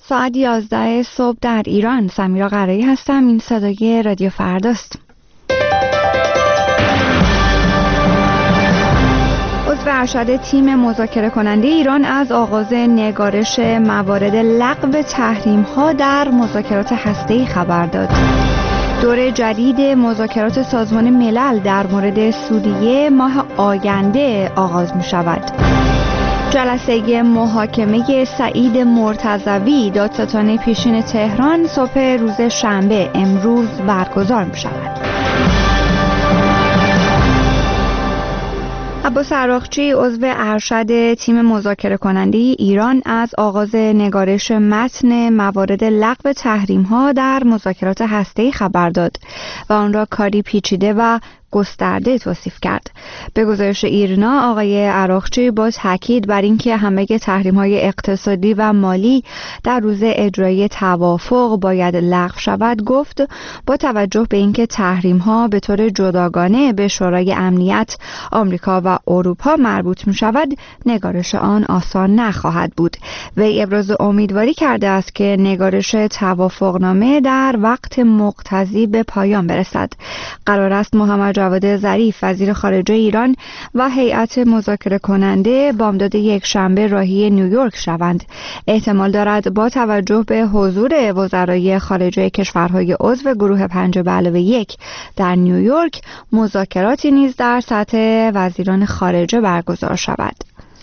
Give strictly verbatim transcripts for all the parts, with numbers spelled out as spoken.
ساعت یازده صبح در ایران. سمیرا قرایی هستم. این صدای رادیو فرداست. عضو ارشد تیم مذاکره کننده ایران از آغاز نگارش موارد لغو تحریم‌ها در مذاکرات هسته‌ای خبر داد. دور جدید مذاکرات سازمان ملل در مورد سوریه ماه آینده آغاز می شود. جلسه محاکمه سعید مرتضوی دادستان پیشین تهران صبح روز شنبه امروز برگزار می شود. عباس عراقچی عضو ارشد تیم مذاکره کننده ایران از آغاز نگارش متن موارد لغو تحریم‌ها در مذاکرات هسته‌ای خبر داد و آن را کاری پیچیده و گسترده توصیف کرد. به گزارش ایرنا، آقای عراقچی با تاکید بر اینکه همه تحریم‌های اقتصادی و مالی در روز اجرای توافق باید لغو شود، گفت با توجه به اینکه تحریم‌ها به طور جداگانه به شورای امنیت آمریکا و اروپا مربوط می‌شود، نگارش آن آسان نخواهد بود. وی ابراز امیدواری کرده است که نگارش توافقنامه در وقت مقتضی به پایان برسد. قرار است محمد جواد ظریف وزیر خارجه ایران و هیئت مذاکره کننده بامداد یک شنبه راهی نیویورک شوند. احتمال دارد با توجه به حضور وزرای خارجه کشورهای عضو گروه پنج به علاوه یک در نیویورک، مذاکراتی نیز در سطح وزیران خارجه برگزار شود.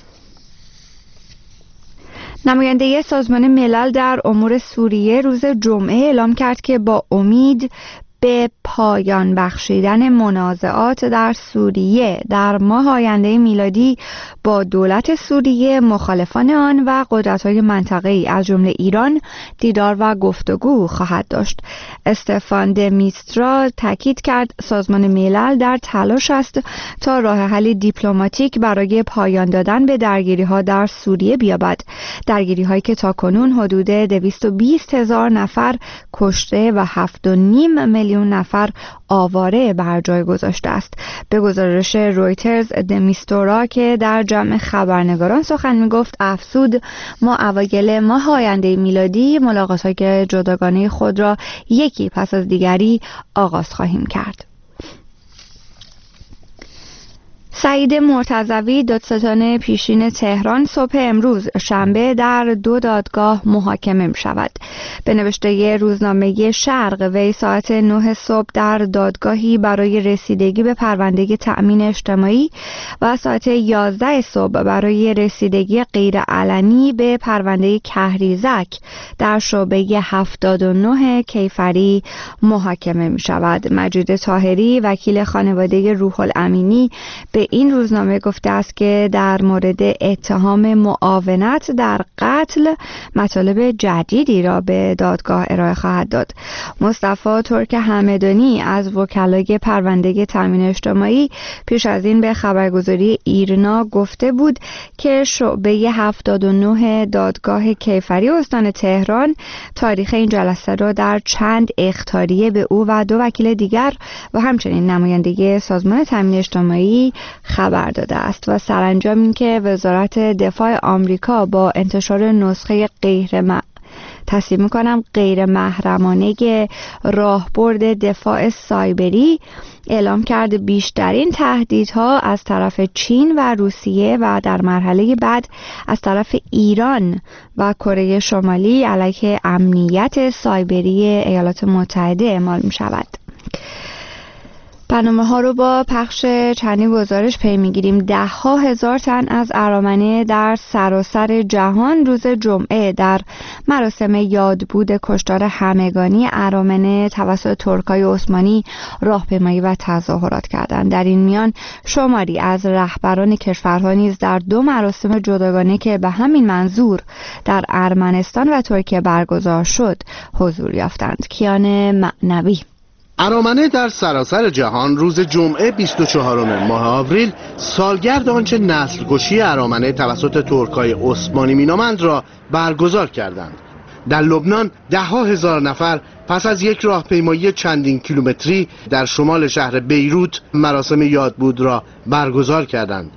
نماینده سازمان ملل در امور سوریه روز جمعه اعلام کرد که با امید به پایان بخشیدن منازعات در سوریه در ماه آینده میلادی با دولت سوریه، مخالفان آن و قدرت‌های منطقه‌ای از جمله ایران دیدار و گفتگو خواهد داشت. استفان د میسترا تاکید کرد سازمان ملل در تلاش است تا راه حل دیپلماتیک برای پایان دادن به درگیری‌ها در سوریه بیابد. درگیری‌هایی که تاکنون حدود دویست و بیست هزار نفر کشته و هفت و نیم میلیون نفر آواره بر جای گذاشته است. به گزارش رویترز، د میستورا که در جمع خبرنگاران سخن می‌گفت افزود ما اوایل ماه آینده میلادی ملاقات‌های جداگانه خود را یکی پس از دیگری آغاز خواهیم کرد. سعید مرتضوی دادستان پیشین تهران صبح امروز شنبه در دو دادگاه محاکمه می شود. به نوشته روزنامه شرق، وی ساعت نه صبح در دادگاهی برای رسیدگی به پرونده تأمین اجتماعی و ساعت یازده صبح برای رسیدگی غیرعلنی به پرونده کهریزک در شعبه هفتاد و نه کیفری محاکمه می شود. مجید طاهری وکیل خانواده روح الامینی به این روزنامه گفته است که در مورد اتهام معاونت در قتل مطالب جدیدی را به دادگاه ارائه خواهد داد. مصطفی ترک همدانی از وکلای پرونده تامین اجتماعی پیش از این به خبرگزاری ایرنا گفته بود که شعبه هفتاد و نه دادگاه کیفری استان تهران تاریخ این جلسه را در چند اخطاریه به او و دو وکیل دیگر و همچنین نماینده سازمان تامین اجتماعی خبر داده است و سرانجام این که وزارت دفاع آمریکا با انتشار نسخه غیر م... تصدیق می‌کنم غیر محرمانه راهبرد دفاع سایبری اعلام کرد بیشترین تهدیدها از طرف چین و روسیه و در مرحله بعد از طرف ایران و کره شمالی علیه امنیت سایبری ایالات متحده اعمال می‌شود. برنامه ها رو با پخش چندین گزارش پی میگیریم. ده ها هزار تن از ارامنه در سراسر جهان روز جمعه در مراسم یادبود کشتار همگانی ارامنه توسط ترکای عثمانی راهپیمایی و تظاهرات کردند. در این میان شماری از رهبران کشورها نیز در دو مراسم جداگانه که به همین منظور در ارمنستان و ترکیه برگزار شد حضور یافتند. کیان معنوی. ارامنه در سراسر جهان روز جمعه بیست و چهارم ماه آوریل سالگرد آنچه نسل‌کشی ارامنه توسط ترکای عثمانی مینامند را برگزار کردند. در لبنان ده ها هزار نفر پس از یک راهپیمایی چندین کیلومتری در شمال شهر بیروت مراسم یادبود را برگزار کردند.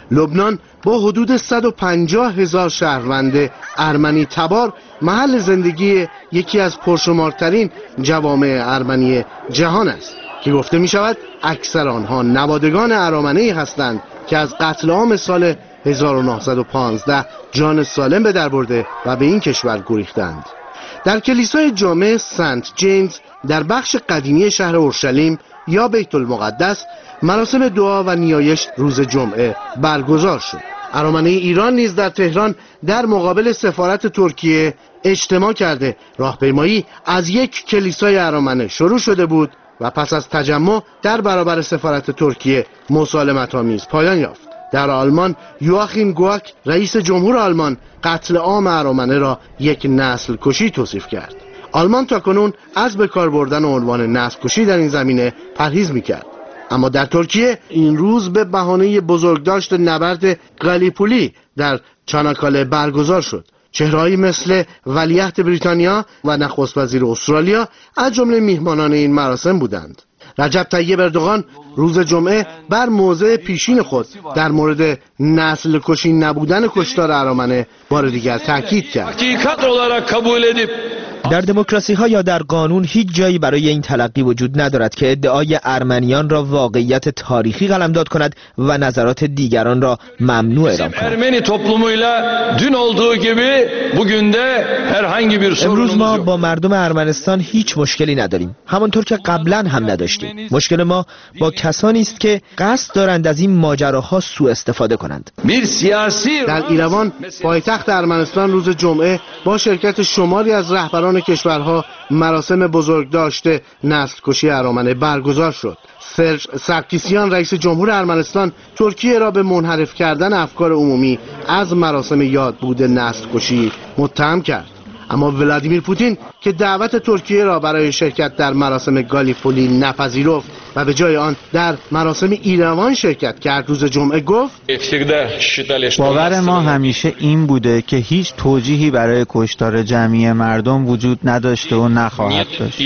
لبنان با حدود صد و پنجاه هزار شهروند ارمنی تبار محل زندگی یکی از پرشمارترین جوامع ارمنی جهان است که گفته می شود اکثر آنها نوادگان ارامنه‌ای هستند که از قتل عام سال هزار و نهصد و پانزده جان سالم به در برده و به این کشور گریختند. در کلیسای جامع سنت جیمز در بخش قدیمی شهر اورشلیم یا بیت المقدس مراسم دعا و نیایش روز جمعه برگزار شد. ارامنه ایران نیز در تهران در مقابل سفارت ترکیه اجتماع کرده راهپیمایی از یک کلیسای ارامنه شروع شده بود و پس از تجمع در برابر سفارت ترکیه مسالمت‌آمیز پایان یافت. در آلمان یواخیم گواک رئیس جمهور آلمان قتل عام ارامنه را یک نسل کشی توصیف کرد. آلمان تاکنون از به کار بردن عنوان نسل کشی در این زمینه پرهیز می‌کرد. اما در ترکیه این روز به بهانه بزرگداشت نبرد گالیپولی در چاناکاله برگزار شد. چهره‌هایی مثل ولیعهد بریتانیا و نخست وزیر استرالیا از جمله میهمانان این مراسم بودند. رجب طیب اردوغان روز جمعه بر موضع پیشین خود در مورد نسل کشی نبودن کشتار ارامنه بار دیگر تاکید کرد. در دموکراسی ها یا در قانون هیچ جایی برای این تلقی وجود ندارد که ادعای ارمنیان را واقعیت تاریخی قلمداد کند و نظرات دیگران را ممنوع اعلام کند. امروز ما با مردم ارمنستان هیچ مشکلی نداریم، همانطور که قبلا هم نداشتیم. مشکل ما با کسانی است که قصد دارند از این ماجراها سوء استفاده کنند. در ایروان پایتخت ارمنستان روز جمعه با شرکت شماری از رهبران کشورها مراسم بزرگداشت نسل کشی ارامنه برگزار شد. سرژ سرکیسیان رئیس جمهور ارمنستان ترکیه را به منحرف کردن افکار عمومی از مراسم یادبود نسل کشی متهم کرد. اما ولادیمیر پوتین که دعوت ترکیه را برای شرکت در مراسم گالیپولی نپذیرفت و به جای آن در مراسم ایروان شرکت کرد، روز جمعه گفت باور ما همیشه این بوده که هیچ توجیهی برای کشتار جمعی مردم وجود نداشته و نخواهد داشت.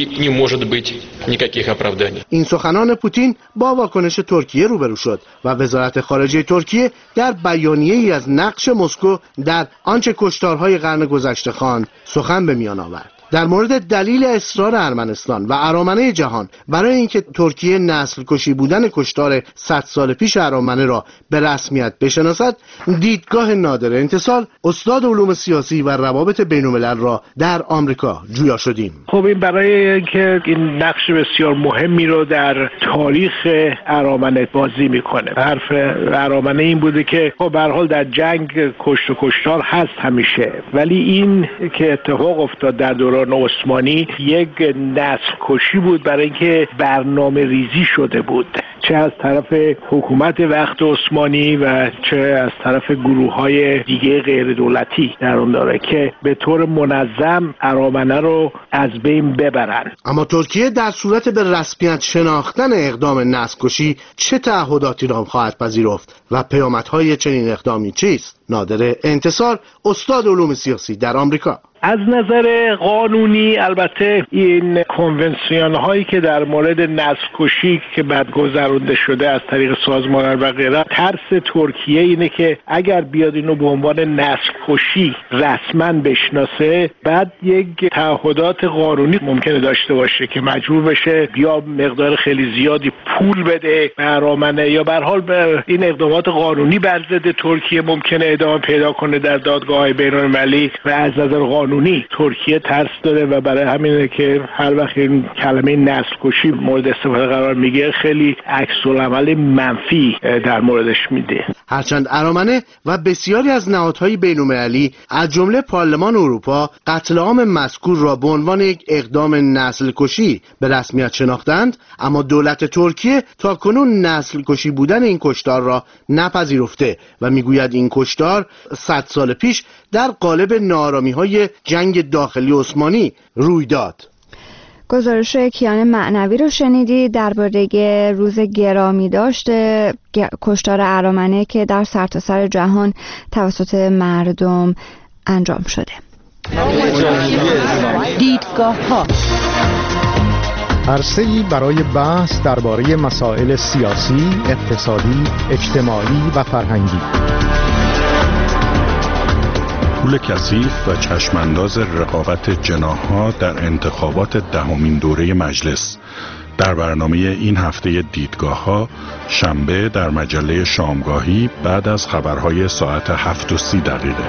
این سخنان پوتین با واکنش ترکیه روبرو شد و وزارت خارجه ترکیه در بیانیه‌ای از نقش مسکو در آنچه کشتارهای قرن گذشته خواند سخن به میان آورد. در مورد دلیل اصرار ارمنستان و ارامنه جهان برای اینکه ترکیه نسل کشی بودن کشتار صد سال پیش ارامنه را به رسمیت بشناسد، دیدگاه نادر انتصار استاد علوم سیاسی و روابط بین‌الملل را در آمریکا جویا شدیم. خب این برای اینکه این نقش بسیار مهمی رو در تاریخ ارامنه بازی میکنه. حرف ارامنه این بوده که خب به هر حال در جنگ کشت و کشتار هست همیشه، ولی این که اتفاق افتاد در دوران عثمانی یک نسل کشی بود برای اینکه برنامه ریزی شده بود، چه از طرف حکومت وقت عثمانی و چه از طرف گروه های دیگه غیر دولتی در اون داره که به طور منظم ارامنه رو از بین ببرن. اما ترکیه در صورت به رسمیت شناختن اقدام نسل کشی چه تعهداتی را خواهد پذیرفت و پیامدهای چنین اقدامی چیست؟ نادر انتصار استاد علوم سیاسی در آمریکا. از نظر قانونی البته این کنونسیون هایی که در مورد نسل کشی که بعد گذرونده شده از طریق سازمان و غیره، ترس ترکیه اینه که اگر بیاد اینو به عنوان نسل کشی رسما بشناسه، بعد یک تعهدات قانونی ممکنه داشته باشه که مجبور بشه یا مقدار خیلی زیادی پول بده به ارامنه یا به هر حال به این اقدامات قانونی بر ضد ترکیه ممکنه ادامه پیدا کنه در دادگاه‌های بین‌المللی. و از نظر قانونی ترکیه ترس داره و برای همینه که هر وقت این کلمه نسل کشی مورد استفاده قرار میگیره خیلی عکس‌العمل منفی در موردش میده. هرچند ارامنه و بسیاری از نهادهای بین‌المللی از جمله پارلمان اروپا قتل عام مذکور را به عنوان یک اقدام نسل کشی به رسمیت شناختند، اما دولت ترکیه تاکنون نسل کشی بودن این کشتار را نپذیرفته و میگوید این کشتار صد سال پیش در قالب ناآرامی‌های جنگ داخلی عثمانی روی داد. گزارش کیان معنوی رو شنیدید درباره روز گرامی داشته کشتار ارامنه که در سرتاسر جهان توسط مردم انجام شده. دیدگاه ها عرصه‌ای برای بحث درباره مسائل سیاسی، اقتصادی، اجتماعی و فرهنگی. پول کثیف و چشمانداز رقابت جناح‌ها در انتخابات دهمین دوره مجلس. در برنامه این هفته دیدگاه‌ها شنبه در مجله شامگاهی بعد از خبرهای ساعت هفت و سی دقیقه.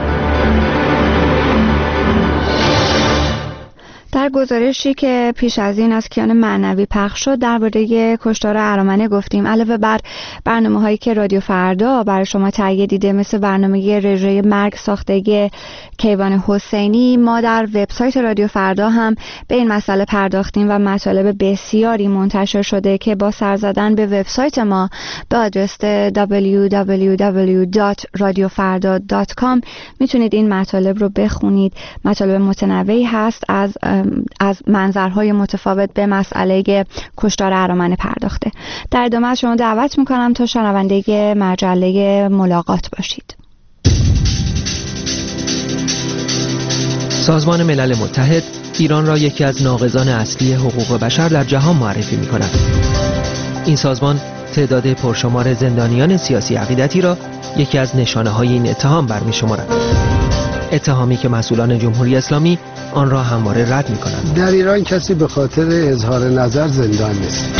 در گزارشی که پیش از این از کیان معنوی پخش شد درباره کشتار ارامنه گفتیم علاوه بر برنامه‌هایی که رادیو فردا برای شما تهیه دیده مثل برنامه رژه مرگ ساختگی کیوان حسینی، ما در وبسایت رادیو فردا هم به این مسئله پرداختیم و مطالب بسیاری منتشر شده که با سر زدن به وبسایت ما به آدرس دبلیو دبلیو دبلیو دات رادیو فردا دات کام میتونید این مطالب رو بخونید. مطالب متنوعی هست از از منظرهای متفاوت به مسئله کشتار ارامنه پرداخته. در ادامه از شما دعوت میکنم تا شنونده مجله ملاقات باشید. سازمان ملل متحد ایران را یکی از ناقضان اصلی حقوق بشر در جهان معرفی میکند. این سازمان تعداد پرشمار زندانیان سیاسی عقیدتی را یکی از نشانه‌های این اتهام برمی‌شمارد. اتهامی که مسئولان جمهوری اسلامی آن را همواره رد می‌کنند. در ایران کسی به خاطر اظهار نظر زندان نیست.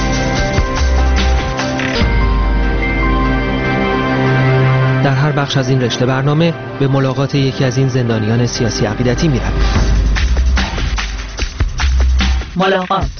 در هر بخش از این رشته برنامه به ملاقات یکی از این زندانیان سیاسی عقیدتی می‌رویم. ملاقات.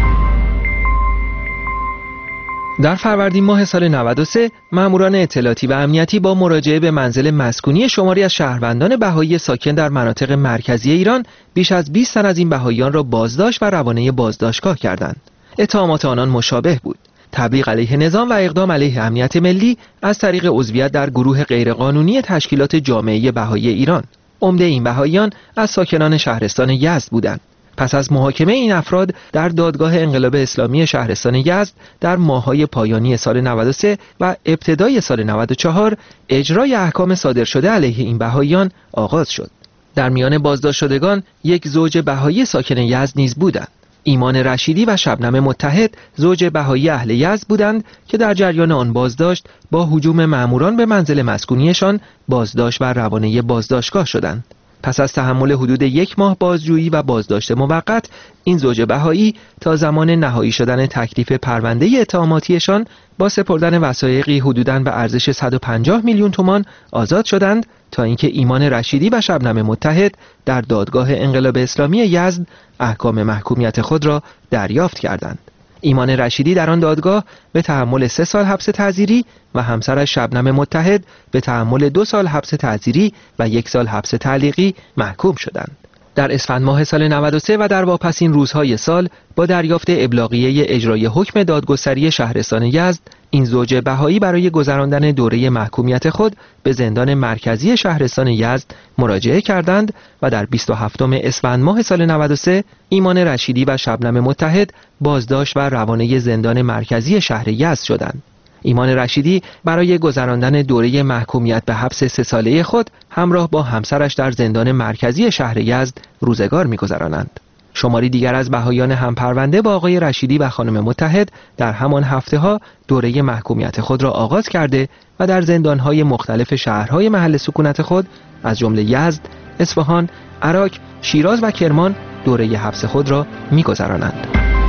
در فروردین ماه سال نود و سه ماموران اطلاعاتی و امنیتی با مراجعه به منزل مسکونی شماری از شهروندان بهایی ساکن در مناطق مرکزی ایران بیش از بیست تن از این بهاییان را بازداشت و روانه بازداشتگاه کردند. اتهامات آنان مشابه بود: تبلیغ علیه نظام و اقدام علیه امنیت ملی از طریق عضویت در گروه غیرقانونی تشکیلات جامعه بهایی ایران. عمده این بهاییان از ساکنان شهرستان یزد بودند. پس از محاکمه این افراد در دادگاه انقلاب اسلامی شهرستان یزد در ماه‌های پایانی سال نود و سه و ابتدای سال نود و چهار اجرای احکام صادر شده علیه این بهاییان آغاز شد. در میان بازداشت شدگان یک زوج بهایی ساکن یزد نیز بودند. ایمان رشیدی و شبنم متحد زوج بهایی اهل یزد بودند که در جریان آن بازداشت با هجوم ماموران به منزل مسکونیشان بازداشت و روانه بازداشتگاه شدند. پس از تحمل حدود یک ماه بازجویی و بازداشت موقت، این زوج بهایی تا زمان نهایی شدن تکلیف پرونده اتهاماتیشان با سپردن وثایقی حدوداً به ارزش صد و پنجاه میلیون تومان آزاد شدند تا اینکه ایمان رشیدی و شبنم متحد در دادگاه انقلاب اسلامی یزد احکام محکومیت خود را دریافت کردند. ایمان رشیدی در آن دادگاه به تحمل سه سال حبس تعزیری و همسرش شبنم متحد به تحمل دو سال حبس تعزیری و یک سال حبس تعلیقی محکوم شدند. در اسفند ماه سال نود و سه و در واپسین روزهای سال با دریافت ابلاغیه اجرای حکم دادگستری شهرستان یزد، این زوج بهایی برای گذراندن دوره محکومیت خود به زندان مرکزی شهرستان یزد مراجعه کردند و در بیست و هفتم اسفند ماه سال نود و سه ایمان رشیدی و شبنم متحد بازداشت و روانه زندان مرکزی شهر یزد شدند. ایمان رشیدی برای گذراندن دوره محکومیت به حبس سه ساله خود همراه با همسرش در زندان مرکزی شهر یزد روزگار می‌گذرانند. شماری دیگر از بهایان همپرونده با آقای رشیدی و خانم متحد در همان هفته‌ها دوره محکومیت خود را آغاز کرده و در زندان‌های مختلف شهرهای محل سکونت خود از جمله یزد، اصفهان، عراق، شیراز و کرمان دوره حبس خود را می‌گذرانند.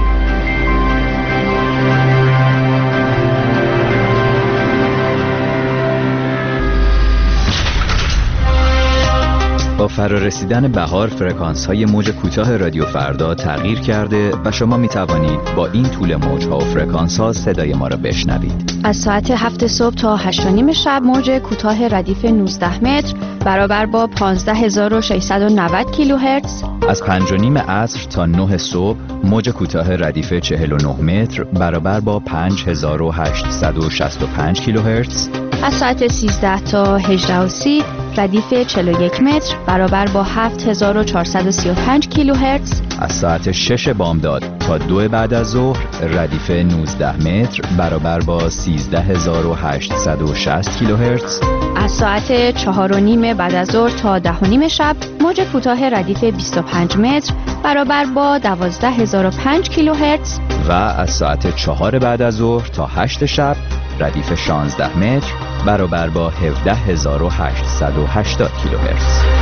با فرارسیدن بهار فرکانس های موج کوتاه رادیو فردا تغییر کرده و شما می توانید با این طول موج ها و فرکانس ها صدای ما را بشنوید. از ساعت هفت صبح تا هشت و نیم شب موج کوتاه ردیف نوزده متر برابر با پانزده هزار و ششصد و نود کیلوهرتز. از پنج و نیم عصر تا نه صبح موج کوتاه ردیف چهل و نه متر برابر با پنج هزار و هشتصد و شصت و پنج کیلوهرتز. از ساعت سیزده تا هجده و سی ردیف چهل و یک متر برابر با هفت هزار و چهارصد و سی و پنج کیلوهرتز. از ساعت شش بامداد تا دو بعد از ظهر ردیف نوزده متر برابر با سیزده هزار و هشتصد و شصت کیلوهرتز. از ساعت چهار و نیم بعد از ظهر تا ده و نیم شب موج کوتاه ردیف بیست و پنج متر برابر با دوازده هزار و پنج کیلوهرتز و از ساعت چهار بعد از ظهر تا هشت شب ردیف شانزده متر برابر با هفده هزار و هشتصد و هشتاد کیلوهرتز.